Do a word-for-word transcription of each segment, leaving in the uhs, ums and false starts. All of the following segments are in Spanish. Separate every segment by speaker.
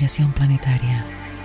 Speaker 1: Inspiración planetaria.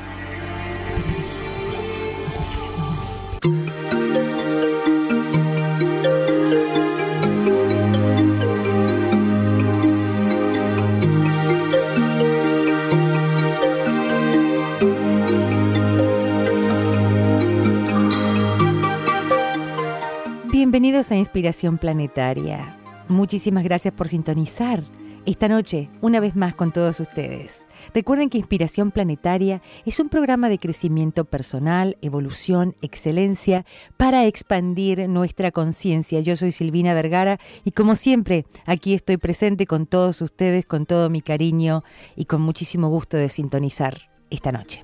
Speaker 1: Bienvenidos a Inspiración Planetaria. Muchísimas gracias por sintonizar esta noche, una vez más con todos ustedes. Recuerden que Inspiración Planetaria es un programa de crecimiento personal, evolución, excelencia, para expandir nuestra conciencia. Yo soy Silvina Vergara y como siempre, aquí estoy presente con todos ustedes, con todo mi cariño y con muchísimo gusto de sintonizar esta noche.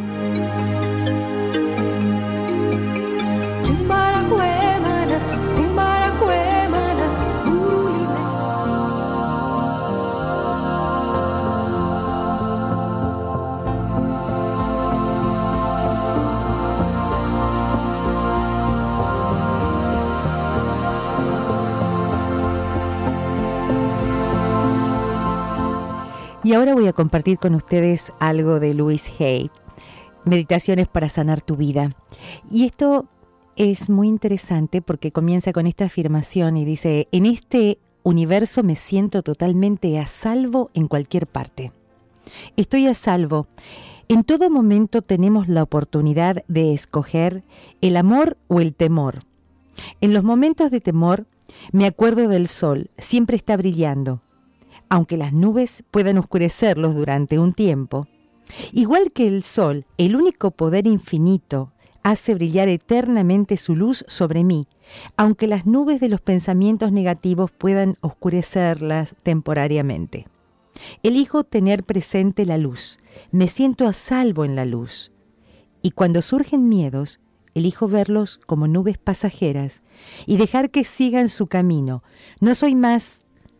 Speaker 1: Y ahora voy a compartir con ustedes algo de Louise Hay, Meditaciones para sanar tu vida. Y esto es muy interesante porque comienza con esta afirmación y dice: en este universo me siento totalmente a salvo en cualquier parte. Estoy a salvo. En todo momento tenemos la oportunidad de escoger el amor o el temor. En los momentos de temor me acuerdo del sol, siempre está brillando, aunque las nubes puedan oscurecerlos durante un tiempo. Igual que el sol, el único poder infinito hace brillar eternamente su luz sobre mí, aunque las nubes de los pensamientos negativos puedan oscurecerlas temporariamente. Elijo tener presente la luz, me siento a salvo en la luz. Y cuando surgen miedos, elijo verlos como nubes pasajeras y dejar que sigan su camino. No soy más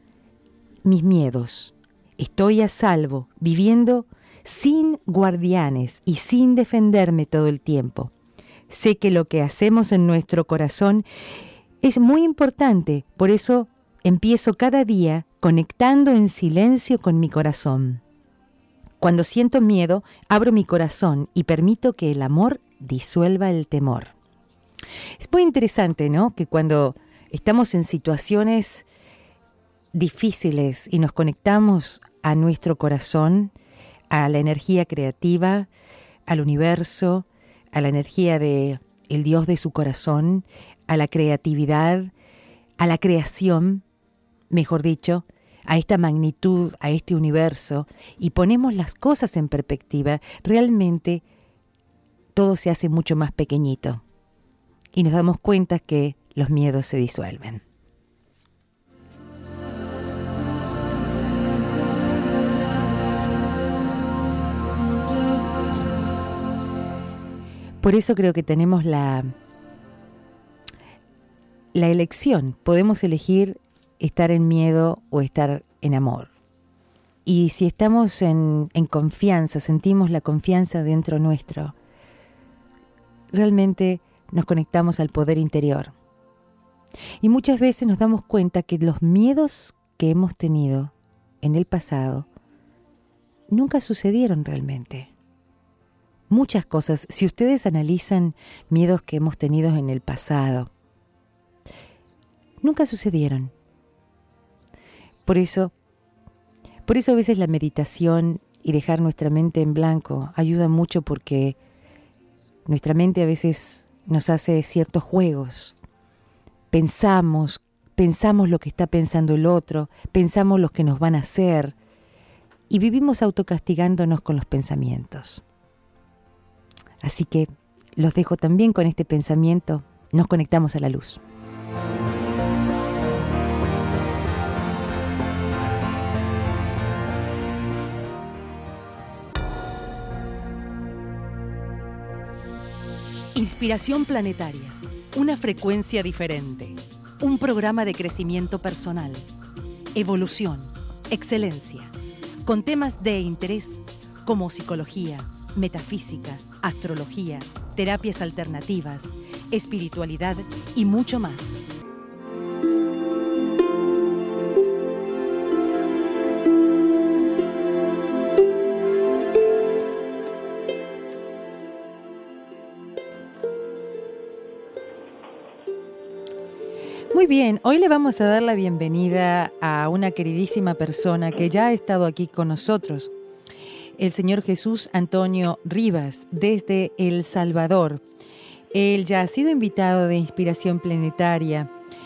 Speaker 1: mis miedos. Estoy a salvo, viviendo sin guardianes y sin defenderme todo el tiempo. Sé que lo que hacemos en nuestro corazón es muy importante, por eso empiezo cada día conectando en silencio con mi corazón. Cuando siento miedo, abro mi corazón y permito que el amor disuelva el temor. Es muy interesante, ¿no?, que cuando estamos en situaciones difíciles y nos conectamos a nuestro corazón, a la energía creativa, al universo, a la energía de el Dios de su corazón, a la creatividad, a la creación, mejor dicho, a esta magnitud, a este universo, y ponemos las cosas en perspectiva, realmente todo se hace mucho más pequeñito y nos damos cuenta que los miedos se disuelven. Por eso creo que tenemos la, la elección. Podemos elegir estar en miedo o estar en amor. Y si estamos en, en confianza, sentimos la confianza dentro nuestro, realmente nos conectamos al poder interior. Y muchas veces nos damos cuenta que los miedos que hemos tenido en el pasado nunca sucedieron realmente. Muchas cosas, si ustedes analizan miedos que hemos tenido en el pasado, nunca sucedieron. Por eso, por eso a veces la meditación y dejar nuestra mente en blanco ayuda mucho, porque nuestra mente a veces nos hace ciertos juegos. Pensamos, pensamos lo que está pensando el otro, pensamos lo que nos van a hacer y vivimos autocastigándonos con los pensamientos. Así que los dejo también con este pensamiento. Nos conectamos a la luz. Inspiración Planetaria. Una frecuencia diferente. Un programa de crecimiento personal, evolución, excelencia, con temas de interés como psicología, metafísica, astrología, terapias alternativas, espiritualidad y mucho más. Muy bien, hoy le vamos a dar la bienvenida a una queridísima persona que ya ha estado aquí con nosotros, el señor Jesús Antonio Rivas, desde El Salvador. Él ya ha sido invitado de Inspiración Planetaria.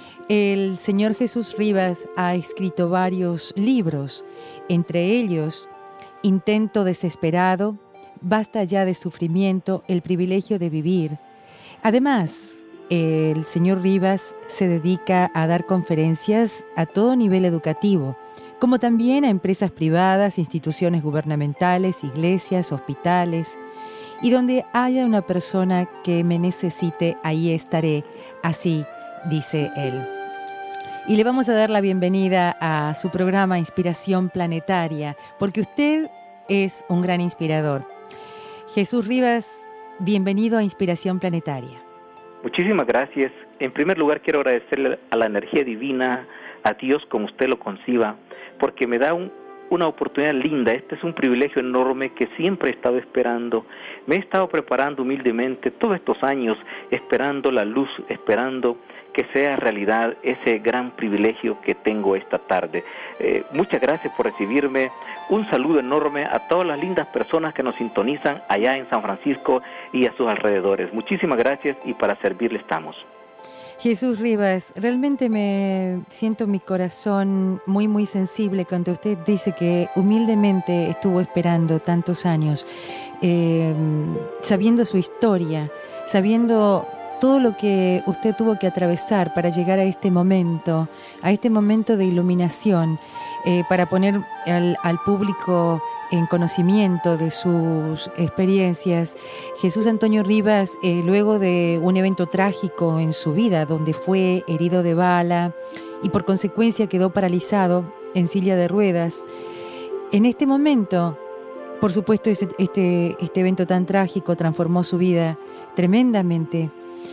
Speaker 1: El señor Jesús Rivas ha escrito varios libros, entre ellos Intento Desesperado, Basta ya de sufrimiento, El privilegio de vivir. Además, el señor Rivas se dedica a dar conferencias a todo nivel educativo, como también a empresas privadas, instituciones gubernamentales, iglesias, hospitales. Y donde haya una persona que me necesite, ahí estaré, así dice él. Y le vamos a dar la bienvenida a su programa Inspiración Planetaria, porque usted es un gran inspirador. Jesús Rivas, bienvenido a Inspiración Planetaria.
Speaker 2: Muchísimas gracias. En primer lugar, quiero agradecerle a la energía divina, a Dios como usted lo conciba, porque me da un, una oportunidad linda. Este es un privilegio enorme que siempre he estado esperando. Me he estado preparando humildemente todos estos años, esperando la luz, esperando que sea realidad ese gran privilegio que tengo esta tarde. Eh, muchas gracias por recibirme. Un saludo enorme a todas las lindas personas que nos sintonizan allá en San Francisco y a sus alrededores. Muchísimas gracias y para servirle estamos.
Speaker 1: Jesús Rivas, realmente me siento mi corazón muy, muy sensible cuando usted dice que humildemente estuvo esperando tantos años, eh, sabiendo su historia, sabiendo todo lo que usted tuvo que atravesar para llegar a este momento, a este momento de iluminación, eh, para poner al, al público en conocimiento de sus experiencias. Jesús Antonio Rivas, eh, luego de un evento trágico en su vida, donde fue herido de bala y por consecuencia quedó paralizado en silla de ruedas, en este momento, por supuesto, este, este, este evento tan trágico transformó su vida tremendamente.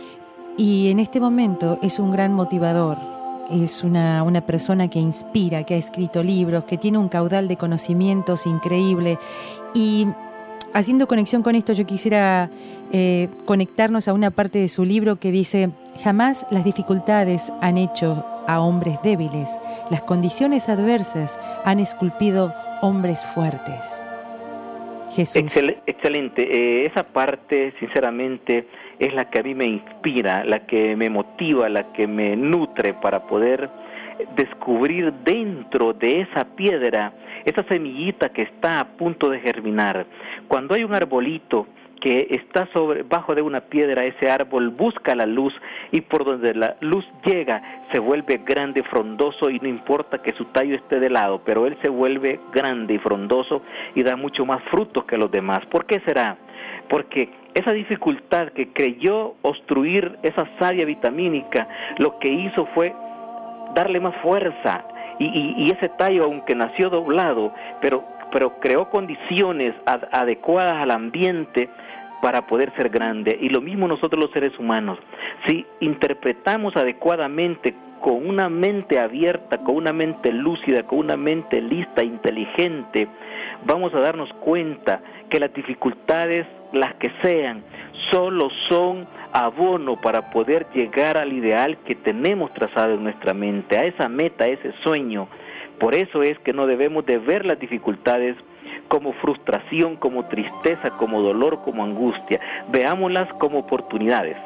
Speaker 1: Y en este momento es un gran motivador, es una, una persona que inspira, que ha escrito libros, que tiene un caudal de conocimientos increíble. Y haciendo conexión con esto, yo quisiera eh, conectarnos a una parte de su libro que dice: jamás las dificultades han hecho a hombres débiles, las condiciones adversas han esculpido hombres fuertes. Jesús.
Speaker 2: Excel, excelente. Eh, esa parte, sinceramente, es la que a mí me inspira, la que me motiva, la que me nutre para poder descubrir dentro de esa piedra, esa semillita que está a punto de germinar. Cuando hay un arbolito que está sobre, bajo de una piedra, ese árbol busca la luz y por donde la luz llega se vuelve grande, frondoso, y no importa que su tallo esté de lado, pero él se vuelve grande y frondoso y da mucho más frutos que los demás. ¿Por qué será? Porque esa dificultad que creyó obstruir esa savia vitamínica, lo que hizo fue darle más fuerza, y, y, y ese tallo, aunque nació doblado, pero, pero creó condiciones ad, adecuadas al ambiente para poder ser grande. Y lo mismo nosotros los seres humanos, si interpretamos adecuadamente, con una mente abierta, con una mente lúcida, con una mente lista, inteligente, vamos a darnos cuenta que las dificultades, las que sean, solo son abono para poder llegar al ideal que tenemos trazado en nuestra mente, a esa meta, a ese sueño. Por eso es que no debemos de ver las dificultades como frustración, como tristeza, como dolor, como angustia. Veámoslas como oportunidades.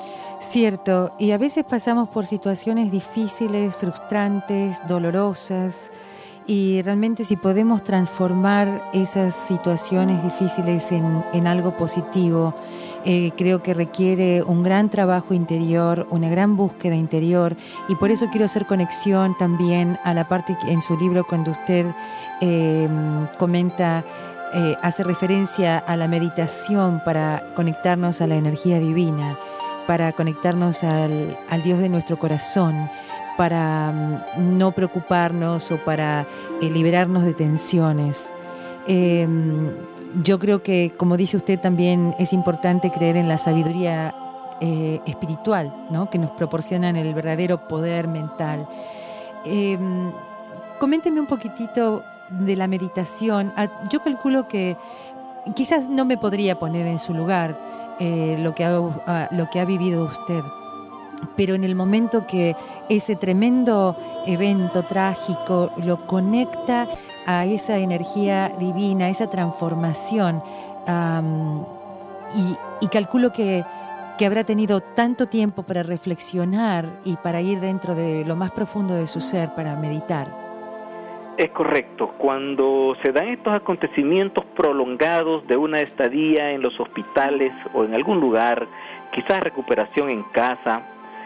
Speaker 1: Cierto, y a veces pasamos por situaciones difíciles, frustrantes, dolorosas, y realmente si podemos transformar esas situaciones difíciles en, en algo positivo, eh, creo que requiere un gran trabajo interior, una gran búsqueda interior, y por eso quiero hacer conexión también a la parte en su libro cuando usted eh, comenta, eh, hace referencia a la meditación para conectarnos a la energía divina, para conectarnos al, al Dios de nuestro corazón, para um, no preocuparnos o para eh, liberarnos de tensiones. Eh, yo creo que, como dice usted, también es importante creer en la sabiduría eh, espiritual, ¿no?, que nos proporcionan el verdadero poder mental. Eh, coménteme un poquitito de la meditación. Yo calculo que quizás no me podría poner en su lugar, Eh, lo que ha, uh, lo que ha vivido usted. pero en el momento que ese tremendo evento trágico lo conecta a esa energía divina, a esa transformación, um, y, y calculo que, que habrá tenido tanto tiempo para reflexionar y para ir dentro de lo más profundo de su ser, para meditar.
Speaker 2: Es correcto. Cuando se dan estos acontecimientos prolongados de una estadía en los hospitales o en algún lugar, quizás recuperación en casa,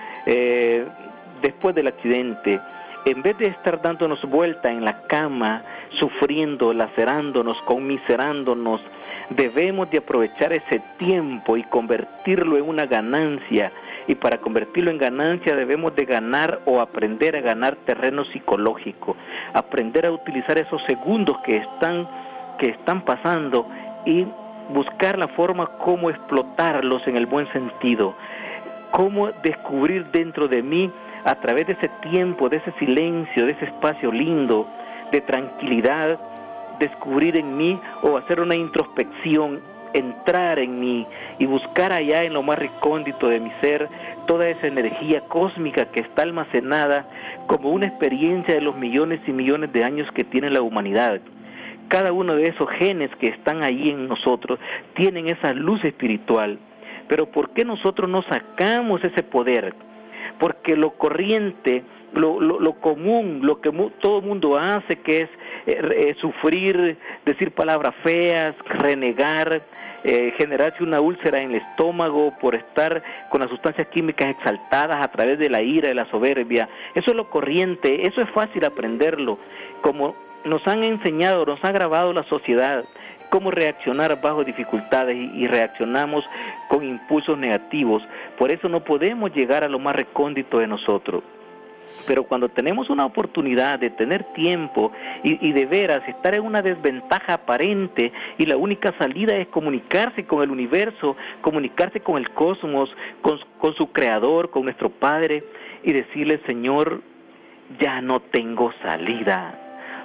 Speaker 2: eh, después del accidente, en vez de estar dándonos vuelta en la cama, sufriendo, lacerándonos, conmiserándonos, debemos de aprovechar ese tiempo y convertirlo en una ganancia. Y para convertirlo en ganancia debemos de ganar o aprender a ganar terreno psicológico, aprender a utilizar esos segundos que están, que están pasando y buscar la forma cómo explotarlos en el buen sentido, cómo descubrir dentro de mí, a través de ese tiempo, de ese silencio, de ese espacio lindo, de tranquilidad, descubrir en mí o hacer una introspección, entrar en mí y buscar allá en lo más recóndito de mi ser toda esa energía cósmica que está almacenada como una experiencia de los millones y millones de años que tiene la humanidad. Cada uno de esos genes que están ahí en nosotros tienen esa luz espiritual. Pero ¿por qué nosotros no sacamos ese poder? Porque lo corriente, lo, lo, lo común, lo que mu- todo el mundo hace, que es eh, eh, sufrir, decir palabras feas, renegar, eh, generarse una úlcera en el estómago por estar con las sustancias químicas exaltadas a través de la ira, de la soberbia. Eso es lo corriente, eso es fácil aprenderlo, como nos han enseñado, nos ha grabado la sociedad, cómo reaccionar bajo dificultades y, y reaccionamos con impulsos negativos. Por eso no podemos llegar a lo más recóndito de nosotros. Pero cuando tenemos una oportunidad de tener tiempo y, y de veras estar en una desventaja aparente y la única salida es comunicarse con el universo, comunicarse con el cosmos, con, con su creador, con nuestro Padre, y decirle: Señor, ya no tengo salida.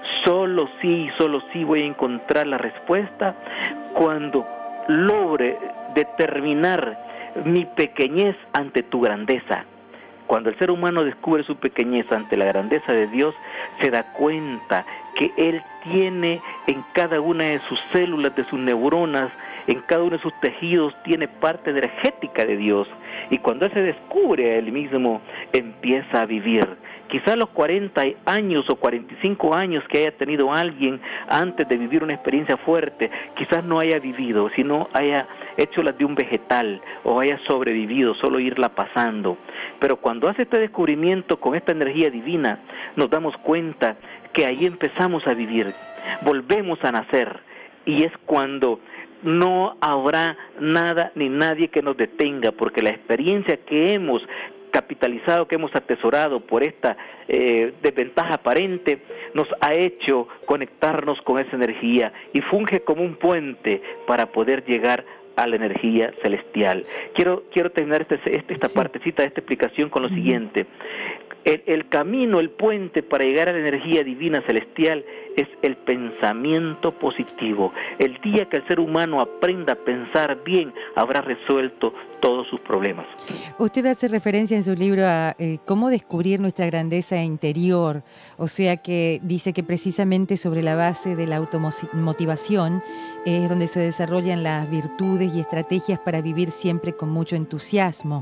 Speaker 2: Solo sí, solo sí voy a encontrar la respuesta cuando logre determinar mi pequeñez ante tu grandeza. Cuando el ser humano descubre su pequeñez ante la grandeza de Dios, se da cuenta que Él tiene en cada una de sus células, de sus neuronas, en cada uno de sus tejidos, tiene parte energética de Dios. Y cuando Él se descubre a Él mismo, empieza a vivir. Quizás los cuarenta años o cuarenta y cinco años que haya tenido alguien antes de vivir una experiencia fuerte, quizás no haya vivido, sino haya hecho las de un vegetal o haya sobrevivido, solo irla pasando. Pero cuando hace este descubrimiento con esta energía divina, nos damos cuenta que ahí empezamos a vivir, volvemos a nacer, y es cuando no habrá nada ni nadie que nos detenga, porque la experiencia que hemos capitalizado, que hemos atesorado por esta eh, desventaja aparente, nos ha hecho conectarnos con esa energía y funge como un puente para poder llegar a la energía celestial. Quiero quiero terminar este, este, esta sí. partecita de esta explicación con lo uh-huh. siguiente. El, el camino, el puente para llegar a la energía divina celestial es el pensamiento positivo. El día que el ser humano aprenda a pensar bien, habrá resuelto todos sus problemas.
Speaker 1: Usted hace referencia en su libro a eh, cómo descubrir nuestra grandeza interior, o sea que dice que precisamente sobre la base de la automotivación es donde se desarrollan las virtudes y estrategias para vivir siempre con mucho entusiasmo.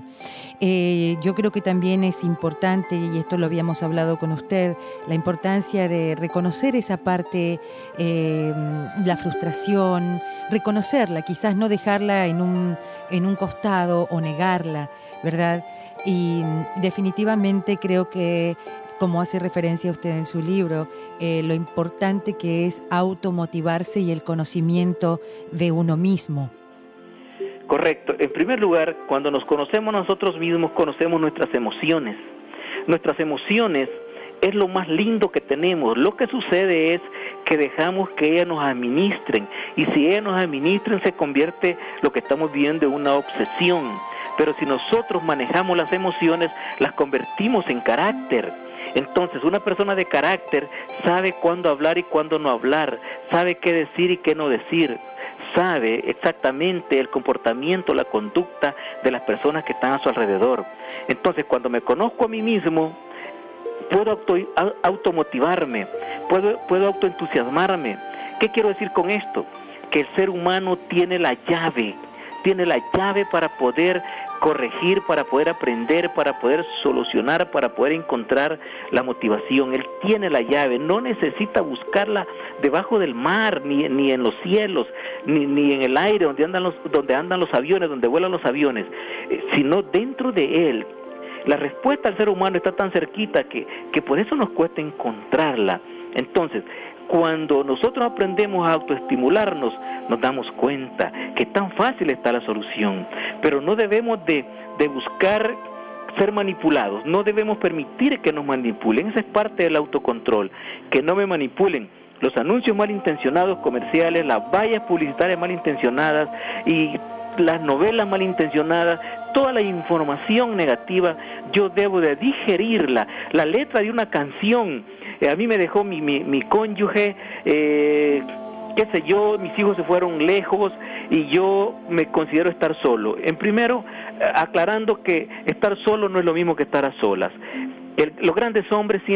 Speaker 1: Eh, yo creo que también es importante, y esto lo habíamos hablado con usted, la importancia de reconocer esa parte, eh, la frustración, reconocerla, quizás no dejarla en un, en un costado o negarla, ¿verdad? Y definitivamente creo que, como hace referencia usted en su libro, eh, lo importante que es automotivarse y el conocimiento de uno mismo.
Speaker 2: Correcto. En primer lugar, cuando nos conocemos nosotros mismos, conocemos nuestras emociones. Nuestras emociones es lo más lindo que tenemos. Lo que sucede es que dejamos que ellas nos administren, y si ellas nos administran se convierte lo que estamos viendo en una obsesión. Pero si nosotros manejamos las emociones, las convertimos en carácter. Entonces una persona de carácter sabe cuándo hablar y cuándo no hablar, sabe qué decir y qué no decir, sabe exactamente el comportamiento, la conducta de las personas que están a su alrededor. Entonces, cuando me conozco a mí mismo, puedo auto, automotivarme, puedo, puedo autoentusiasmarme. ¿Qué quiero decir con esto? Que el ser humano tiene la llave, tiene la llave para poder corregir, para poder aprender, para poder solucionar, para poder encontrar la motivación. Él tiene la llave, no necesita buscarla debajo del mar, ni, ni en los cielos, ni, ni en el aire donde andan los, donde andan los aviones, donde vuelan los aviones, eh, sino dentro de él. La respuesta al ser humano está tan cerquita que, que por eso nos cuesta encontrarla. Entonces, cuando nosotros aprendemos a autoestimularnos, nos damos cuenta que tan fácil está la solución, pero no debemos de, de buscar ser manipulados, no debemos permitir que nos manipulen. Esa es parte del autocontrol, que no me manipulen los anuncios malintencionados comerciales, las vallas publicitarias malintencionadas y las novelas malintencionadas, toda la información negativa. Yo debo de digerirla. La letra de una canción, eh, a mí me dejó mi, mi, mi cónyuge, eh, qué sé yo, mis hijos se fueron lejos y yo me considero estar solo. En primero, aclarando que estar solo no es lo mismo que estar a solas. El, los grandes hombres siempre